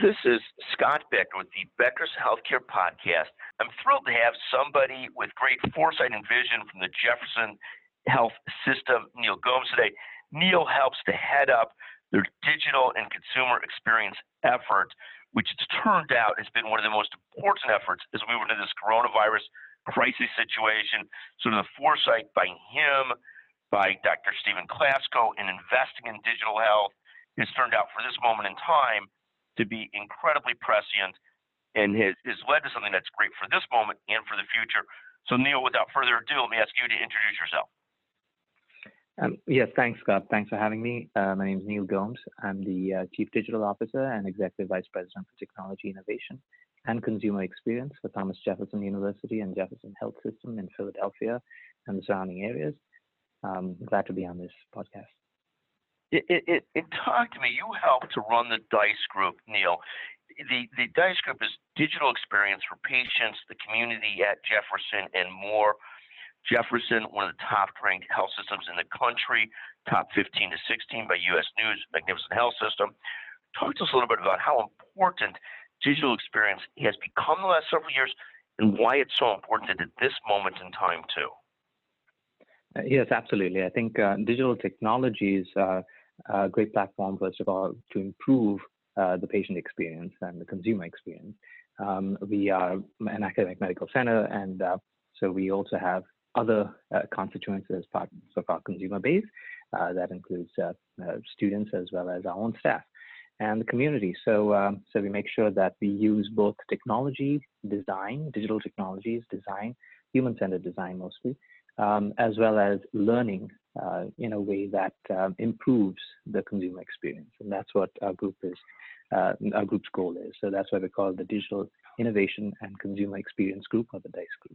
This is Scott Becker with the Becker's Healthcare Podcast. I'm thrilled to have somebody with great foresight and vision from the Jefferson Health System, Neil Gomes, today. Neil helps to head up their digital and consumer experience effort, which it's turned out has been one of the most important efforts as we went into this coronavirus crisis situation. So the foresight by him, by Dr. Stephen Klasko, in investing in digital health has turned out for this moment in time to be incredibly prescient and has led to something that's great for this moment and for the future. So Neil, without further ado, let me ask you to introduce yourself. Yes, thanks, Scott. Thanks for having me. My name is Neil Gomes. I'm the Chief Digital Officer and Executive Vice President for Technology Innovation and Consumer Experience for Thomas Jefferson University and Jefferson Health System in Philadelphia and the surrounding areas. Glad to be on this podcast. Talk to me. You helped to run the DICE group, Neil. The DICE group is digital experience for patients, the community at Jefferson, and more. Jefferson, one of the top-ranked health systems in the country, top 15 to 16 by U.S. News, magnificent health system. Talk to us a little bit about how important digital experience has become the last several years and why it's so important at this moment in time, too. Yes, absolutely. I think digital technologies are a great platform, first of all, to improve the patient experience and the consumer experience. We are an academic medical center, and so we also have other constituents as part of our consumer base. That includes students as well as our own staff and the community. So we make sure that we use both technology design, digital technologies design, human-centered design mostly, as well as learning in a way that improves the consumer experience. And that's what our group is, our group's goal is. So that's why we call it the Digital Innovation and Consumer Experience Group, or the DICE group.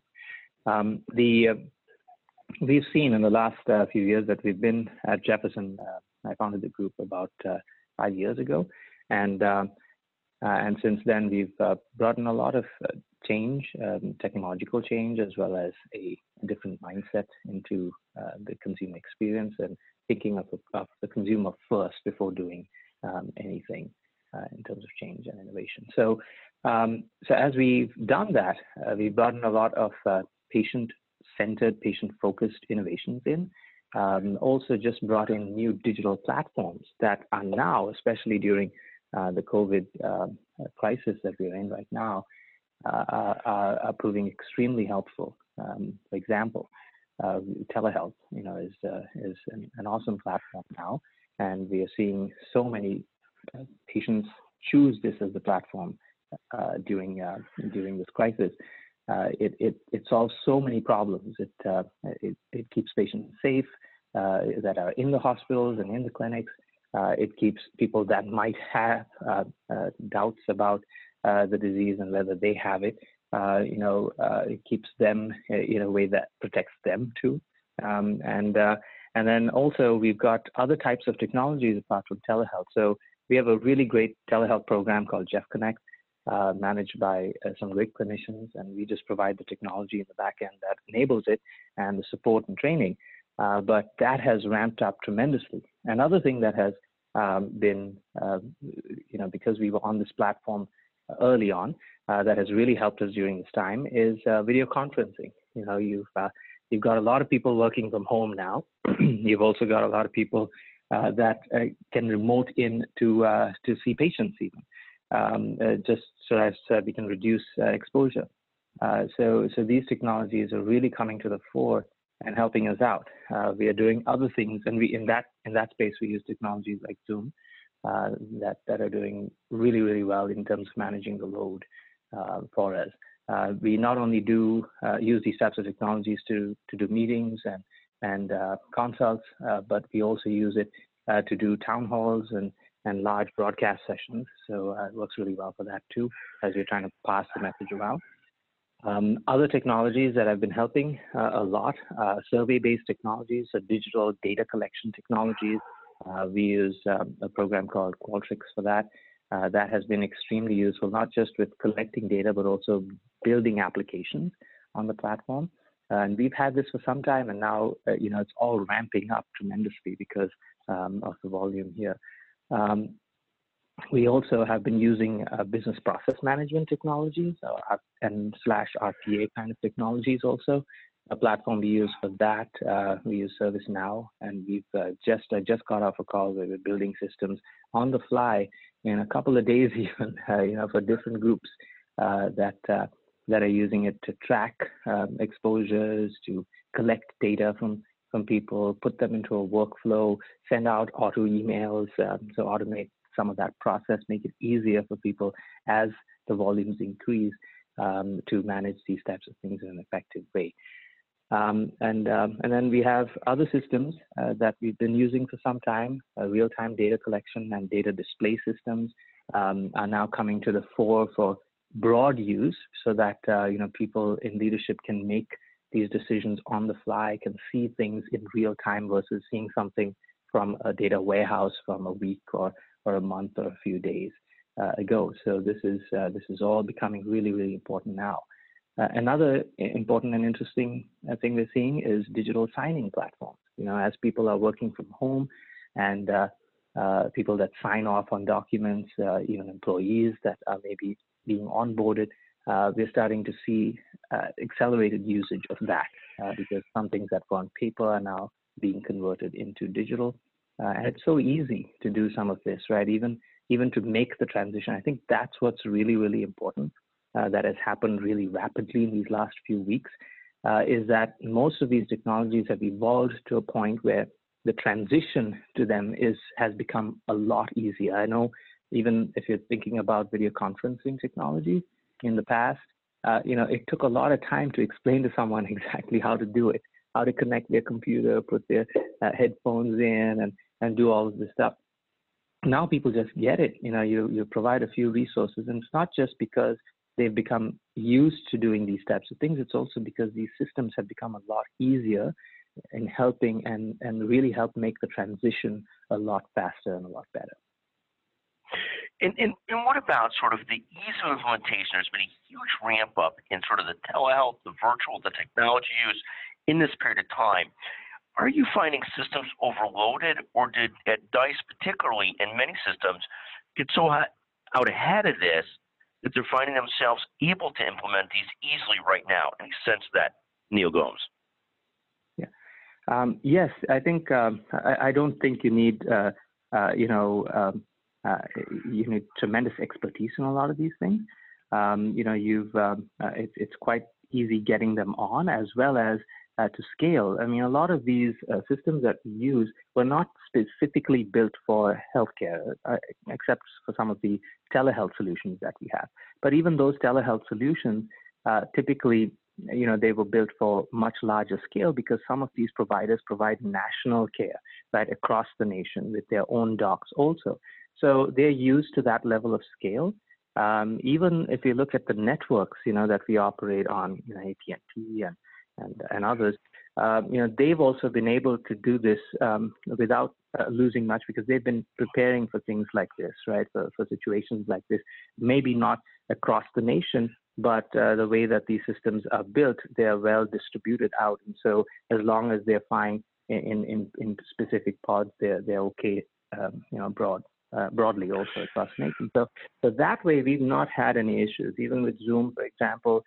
We've seen in the last few years that we've been at Jefferson. I founded the group about 5 years ago, and since then we've brought in a lot of change, technological change, as well as a different mindset into the consumer experience and thinking of the consumer first before doing anything in terms of change and innovation. So as we've done that, we've brought in a lot of patient-centered, patient-focused innovations in. Also just brought in new digital platforms that are now, especially during the COVID crisis that we're in right now, are proving extremely helpful. For example, telehealth, is an awesome platform now, and we are seeing so many patients choose this as the platform during this crisis. It solves so many problems. It keeps patients safe that are in the hospitals and in the clinics. It keeps people that might have doubts about the disease and whether they have it. It keeps them in a way that protects them too. And then also we've got other types of technologies apart from telehealth. So we have a really great telehealth program called Jeff Connect, managed by some great clinicians, and we just provide the technology in the back end that enables it and the support and training. But that has ramped up tremendously. Another thing that has been, because we were on this platform early on, that has really helped us during this time is video conferencing. You've got a lot of people working from home now. You've also got a lot of people that can remote in to see patients even, just so as we can reduce exposure. So these technologies are really coming to the fore and helping us out. We are doing other things, and in that space we use technologies like Zoom that are doing really, really well in terms of managing the load for us. We not only do use these types of technologies to do meetings and consults, but we also use it to do town halls and large broadcast sessions. So it works really well for that too, as we're trying to pass the message around. Other technologies that have been helping a lot, survey-based technologies, so digital data collection technologies. We use a program called Qualtrics for that. That has been extremely useful, not just with collecting data, but also building applications on the platform. And we've had this for some time, and now it's all ramping up tremendously because of the volume here. We also have been using business process management technologies and slash RPA kind of technologies also. A platform we use for that, we use ServiceNow, and I just got off a call where we're building systems on the fly in a couple of days even, for different groups that are using it to track exposures, to collect data from people, put them into a workflow, send out auto emails, so automate some of that process, make it easier for people as the volumes increase to manage these types of things in an effective way. And then we have other systems that we've been using for some time. Real-time data collection and data display systems are now coming to the fore for broad use, so that people in leadership can make these decisions on the fly, can see things in real time versus seeing something from a data warehouse from a week or a month or a few days ago. So this is all becoming really, really important now. Another important and interesting thing we're seeing is digital signing platforms. As people are working from home, and people that sign off on documents, even employees that are maybe being onboarded, we're starting to see accelerated usage of that because some things that were on paper are now being converted into digital. And it's so easy to do some of this, right? Even to make the transition. I think that's what's really, really important that has happened really rapidly in these last few weeks, is that most of these technologies have evolved to a point where the transition to them has become a lot easier. I know even if you're thinking about video conferencing technology in the past, it took a lot of time to explain to someone exactly how to do it, how to connect their computer, put their headphones in, and do all of this stuff. Now people just get it. You provide a few resources, and it's not just because they've become used to doing these types of things. It's also because these systems have become a lot easier in helping and really help make the transition a lot faster and a lot better. And what about sort of the ease of implementation? There's been a huge ramp up in sort of the telehealth, the virtual, the technology use in this period of time. Are you finding systems overloaded, or did at DICE particularly, and many systems, get so out ahead of this that they're finding themselves able to implement these easily right now? Any sense of that, Neil Gomes? Yeah. Yes, I think I don't think you need you need tremendous expertise in a lot of these things. It's quite easy getting them on, as well as to scale. I mean, a lot of these systems that we use were not specifically built for healthcare, except for some of the telehealth solutions that we have. But even those telehealth solutions, typically, they were built for much larger scale, because some of these providers provide national care, right, across the nation with their own docs also. So they're used to that level of scale. Even if you look at the networks, that we operate on, AT&T and others, they've also been able to do this without losing much, because they've been preparing for things like this, right? For situations like this, maybe not across the nation, but the way that these systems are built, they are well distributed out. And so as long as they're fine in specific pods, they're okay, broadly also across the nation. So that way, we've not had any issues. Even with Zoom, for example,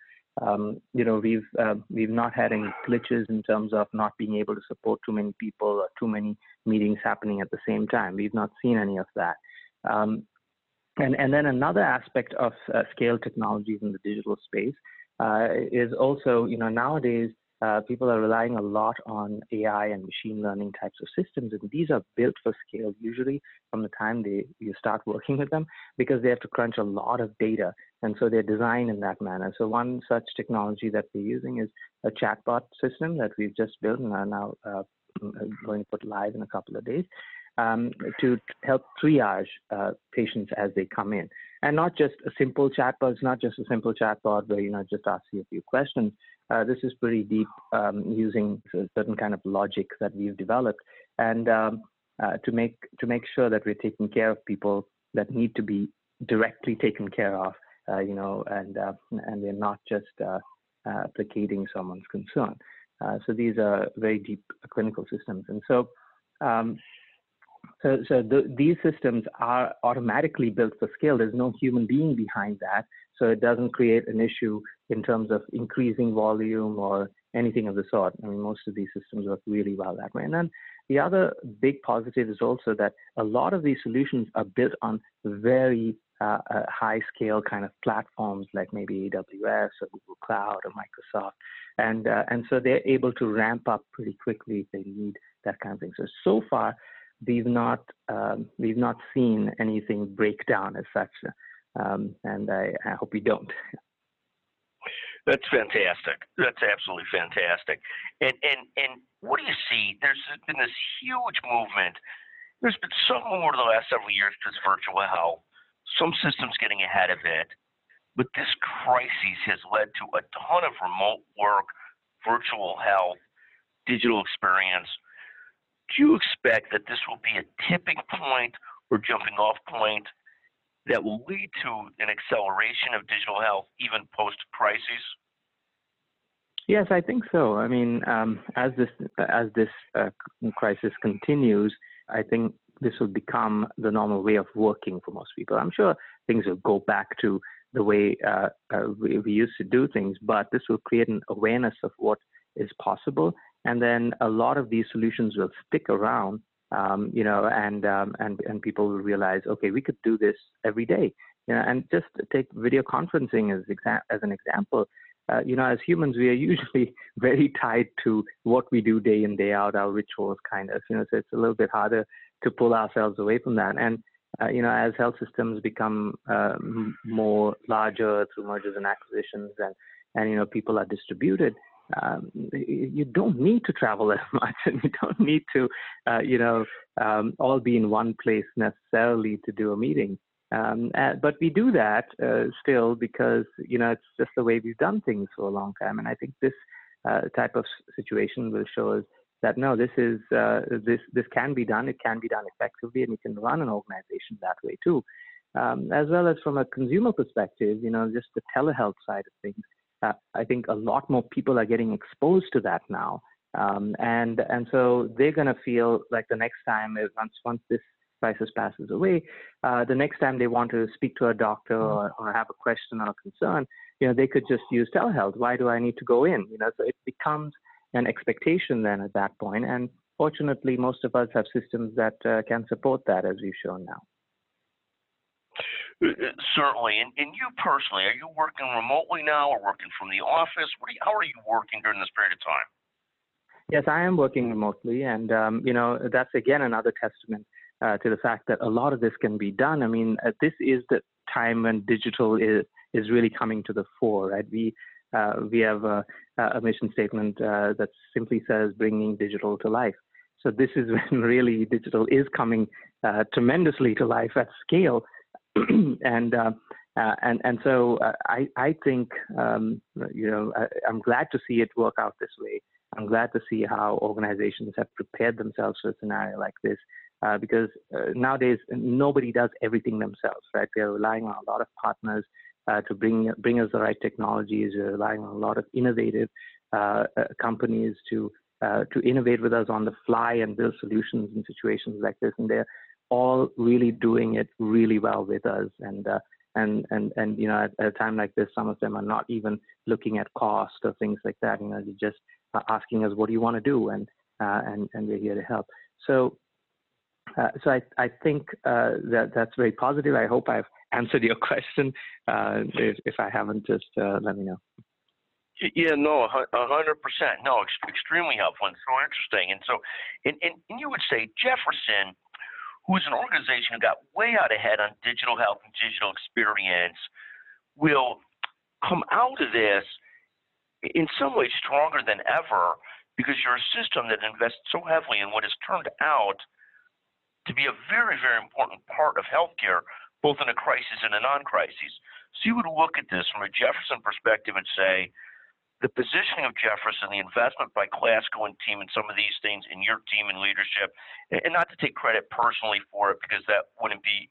we've not had any glitches in terms of not being able to support too many people or too many meetings happening at the same time. We've not seen any of that. And then another aspect of scale technologies in the digital space is also, nowadays, people are relying a lot on AI and machine learning types of systems, and these are built for scale usually from the time you start working with them, because they have to crunch a lot of data, and so they're designed in that manner. So one such technology that we're using is a chatbot system that we've just built and are now going to put live in a couple of days to help triage patients as they come in. And not just a simple chatbot. It's not just a simple chatbot where just ask you a few questions. This is pretty deep, using certain kind of logic that we've developed, and to make sure that we're taking care of people that need to be directly taken care of, and they're not just placating someone's concern. So these are very deep clinical systems, and so These systems are automatically built for scale. There's no human being behind that, so it doesn't create an issue in terms of increasing volume or anything of the sort. I mean, most of these systems work really well that way. And then the other big positive is also that a lot of these solutions are built on very high-scale kind of platforms like maybe AWS or Google Cloud or Microsoft, and so they're able to ramp up pretty quickly if they need that kind of thing. So far, we've not seen anything break down as such, and I hope we don't. That's fantastic. That's absolutely fantastic. And what do you see? There's been this huge movement. There's been some over the last several years to virtual health. Some systems getting ahead of it, but this crisis has led to a ton of remote work, virtual health, digital experience. Do you expect that this will be a tipping point or jumping off point that will lead to an acceleration of digital health even post-crisis? Yes, I think so. I mean, as this crisis continues, I think this will become the normal way of working for most people. I'm sure things will go back to the way we used to do things, but this will create an awareness of what is possible, and then a lot of these solutions will stick around, and people will realize, okay, we could do this every day. And just take video conferencing as an example. As humans, we are usually very tied to what we do day in, day out, our rituals kind of, so it's a little bit harder to pull ourselves away from that. And, as health systems become more larger through mergers and acquisitions and people are distributed, you don't need to travel as much, and you don't need to, all be in one place necessarily to do a meeting. But we do that still because, it's just the way we've done things for a long time. And I think this type of situation will show us that, no, this can be done. It can be done effectively, and you can run an organization that way too. As well as from a consumer perspective, just the telehealth side of things. I think a lot more people are getting exposed to that now. And so they're going to feel like the next time, once this crisis passes away, the next time they want to speak to a doctor or have a question or a concern, they could just use telehealth. Why do I need to go in? So it becomes an expectation then at that point. And fortunately, most of us have systems that can support that, as we've shown now. Certainly. And you personally, are you working remotely now or working from the office? How are you working during this period of time? Yes, I am working remotely. And, that's, again, another testament to the fact that a lot of this can be done. I mean, this is the time when digital is really coming to the fore, right? We have a mission statement that simply says bringing digital to life. So this is when really digital is coming tremendously to life at scale. And so I think, I'm glad to see it work out this way. I'm glad to see how organizations have prepared themselves for a scenario like this, because nowadays nobody does everything themselves, right? We are relying on a lot of partners to bring us the right technologies. We're relying on a lot of innovative companies to innovate with us on the fly and build solutions in situations like this, and they're all really doing it really well with us. And at a time like this, some of them are not even looking at cost or things like that. They're just asking us, what do you want to do? And we're here to help. So I think that's very positive. I hope I've answered your question. If I haven't, just let me know. Yeah, no, 100%. No, extremely helpful and so interesting. And so, and you would say Jefferson, who is an organization who got way out ahead on digital health and digital experience, will come out of this in some ways stronger than ever, because you're a system that invests so heavily in what has turned out to be a very, very important part of healthcare, both in a crisis and a non-crisis. So you would look at this from a Jefferson perspective and say, the positioning of Jefferson, the investment by Classico and team in some of these things, in your team and leadership, and not to take credit personally for it, because that wouldn't be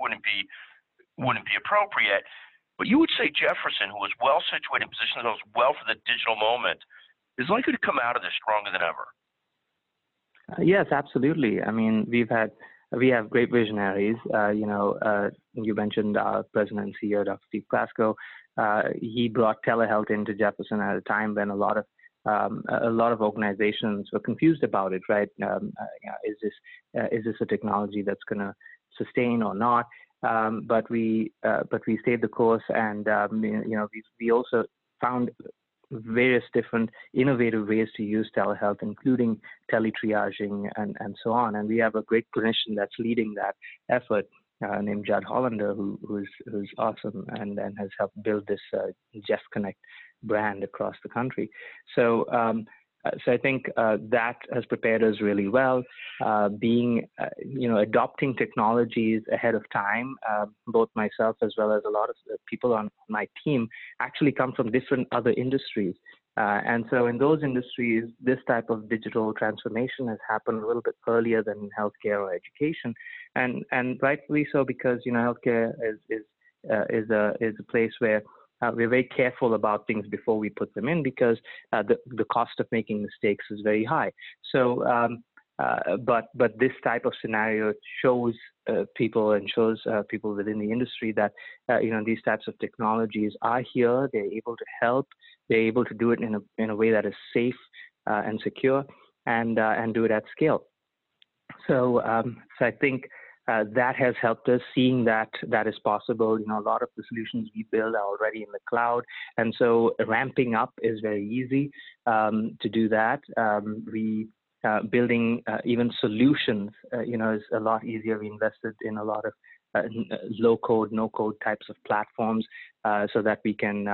appropriate. But you would say Jefferson, who was well situated, positioned themselves well for the digital moment, is likely to come out of this stronger than ever. Yes, absolutely. I mean, we've had we have great visionaries. You mentioned our president and CEO, Dr. Steve Klasko. He brought telehealth into Jefferson at a time when a lot of organizations were confused about it. Right? Is this a technology that's going to sustain or not? But we stayed the course, and we also found various different innovative ways to use telehealth, including teletriaging and so on. And we have a great clinician that's leading that effort, named Judd Hollander, who's awesome and has helped build this Jeff Connect brand across the country. So I think that has prepared us really well. Adopting technologies ahead of time. Both myself as well as a lot of people on my team actually come from different other industries. And so in those industries, this type of digital transformation has happened a little bit earlier than in healthcare or education, and rightfully so, because healthcare is a place where we're very careful about things before we put them in, because the cost of making mistakes is very high. So, but this type of scenario shows people within the industry that these types of technologies are here. They're able to help. They're able to do it in a way that is safe and secure, and do it at scale. So I think that has helped us, seeing that is possible. A lot of the solutions we build are already in the cloud, and so ramping up is very easy to do that. Building even solutions, is a lot easier. We invested in a lot of low code, no code types of platforms, so that we can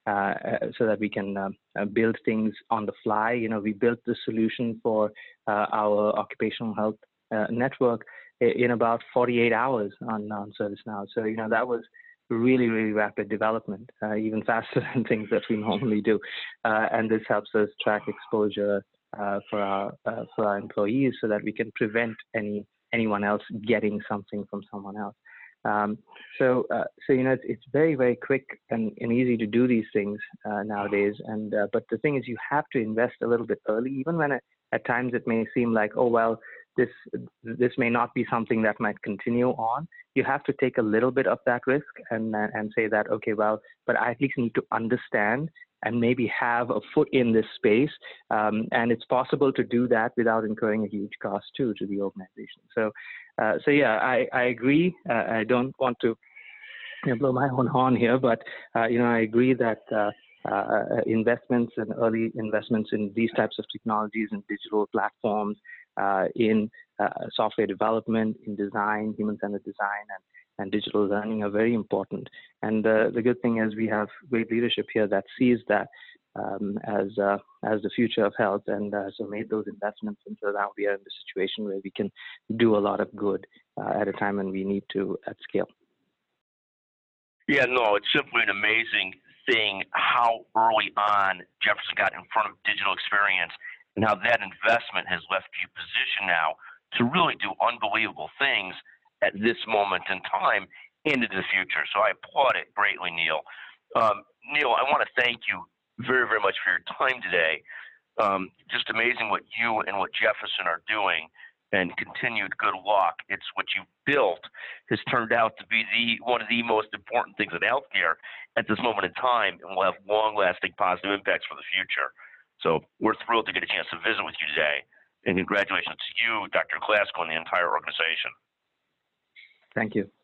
build things on the fly. We built the solution for our occupational health network in about 48 hours on ServiceNow. So, that was really, really rapid development, even faster than things that we normally do. And this helps us track exposure for our employees, so that we can prevent anyone else getting something from someone else. So it's very, very quick and easy to do these things nowadays. And but the thing is, you have to invest a little bit early, even when at times it may seem like, oh well, this may not be something that might continue on. You have to take a little bit of that risk and say that, okay, well, but I at least need to understand and maybe have a foot in this space. And it's possible to do that without incurring a huge cost too to the organization. So yeah, I agree. I don't want to blow my own horn here, but I agree that investments and early investments in these types of technologies and digital platforms, in software development, in design, human-centered design, and digital learning are very important. And the good thing is we have great leadership here that sees that as the future of health, and so made those investments. And so now we are in the situation where we can do a lot of good at a time when we need to at scale. Yeah, no, it's simply an amazing thing how early on Jefferson got in front of digital experience, and how that investment has left you positioned now to really do unbelievable things at this moment in time into the future. So I applaud it greatly, Neil. Neil, I want to thank you very, very much for your time today. Just amazing what you and what Jefferson are doing, and continued good luck. It's what you've built has turned out to be one of the most important things in healthcare at this moment in time, and will have long-lasting positive impacts for the future. So we're thrilled to get a chance to visit with you today, and congratulations to you, Dr. Klasko, and the entire organization. Thank you.